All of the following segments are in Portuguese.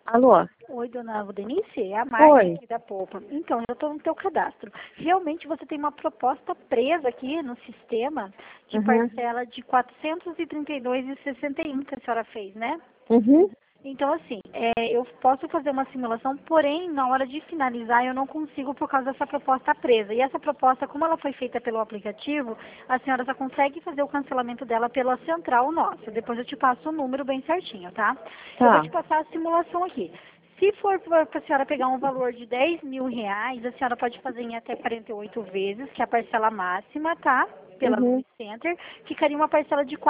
Alô? Oi, dona Denise, é a Márcia Oi. aqui da Poupa. Então, eu estou no teu cadastro. Realmente você tem uma proposta presa aqui no sistema de parcela de R$ 432,61 que a senhora fez, né? Uhum. Então, assim, eu posso fazer uma simulação, porém, na hora de finalizar, eu não consigo por causa dessa proposta presa. E essa proposta, como ela foi feita pelo aplicativo, a senhora só consegue fazer o cancelamento dela pela central nossa. Depois eu te passo o número bem certinho, tá? Eu vou Tá. te passar a simulação aqui. Se for para a senhora pegar um valor de R$ 10.000, a senhora pode fazer em até 48 vezes, que é a parcela máxima, tá? Pela Uhum. Center, ficaria uma parcela de R$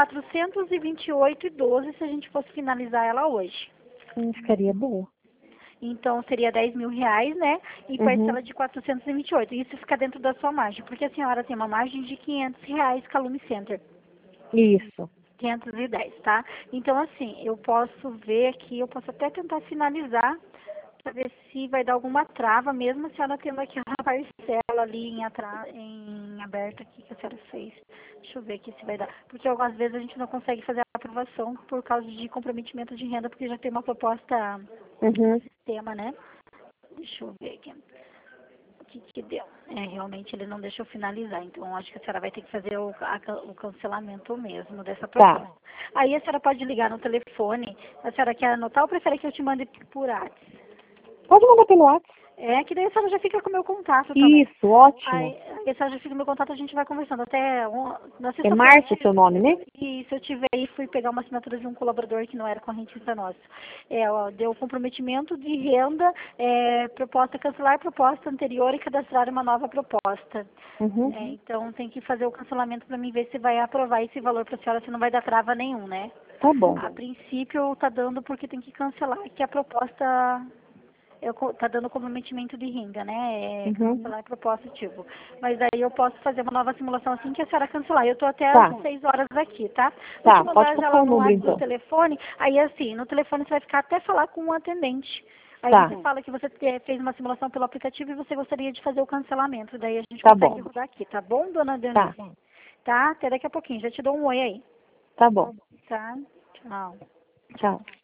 428,12 se a gente fosse finalizar ela hoje. Ficaria boa. Então, seria R$ 10.000, né? E Uhum. parcela de 428. Isso fica dentro da sua margem, porque a senhora tem uma margem de R$ 500 com a Lume Center. Isso. 510, tá? Então, assim, eu posso ver aqui, eu posso até tentar finalizar para ver se vai dar alguma trava, mesmo a senhora tendo aqui uma parcela ali em aberto aqui que a senhora fez. Deixa eu ver aqui se vai dar. Porque algumas vezes a gente não consegue fazer a aprovação por causa de comprometimento de renda, porque já tem uma proposta no Uhum. sistema, né? Deixa eu ver aqui. O que deu? Realmente ele não deixou finalizar, então acho que a senhora vai ter que fazer o cancelamento mesmo dessa proposta. Tá. Aí a senhora pode ligar no telefone, a senhora quer anotar ou prefere que eu te mande por WhatsApp? Pode mandar pelo WhatsApp. Que daí a senhora já fica com o meu contato também. Isso, ótimo. Aí a senhora já fica com o meu contato, a gente vai conversando. Até na É sexta-feira, Márcia seu nome, né? e se eu tiver aí, fui pegar uma assinatura de um colaborador que não era correntista nosso. Deu comprometimento de renda, proposta cancelar proposta anterior e cadastrar uma nova proposta. Uhum. Então tem que fazer o cancelamento para mim ver se vai aprovar esse valor para a senhora, se não vai dar trava nenhum, né? Tá bom. A princípio tá dando porque tem que cancelar, que a proposta tá dando comprometimento de renda, né? Uhum. Cancelar a proposta ativo. Mas aí eu posso fazer uma nova simulação assim que a senhora cancelar. Eu tô até às Tá. 6 horas aqui, tá? Vou te Tá, pode mandar já passar lá o no número WhatsApp do então. telefone. Aí assim, no telefone você vai ficar até falar com um atendente. Aí Tá. você fala que você fez uma simulação pelo aplicativo e você gostaria de fazer o cancelamento. Daí a gente Tá consegue bom. rodar aqui, tá bom, dona Tá. Denise? Tá? Até daqui a pouquinho. Já te dou um oi aí. Tá bom. Tá? Tchau. Tchau.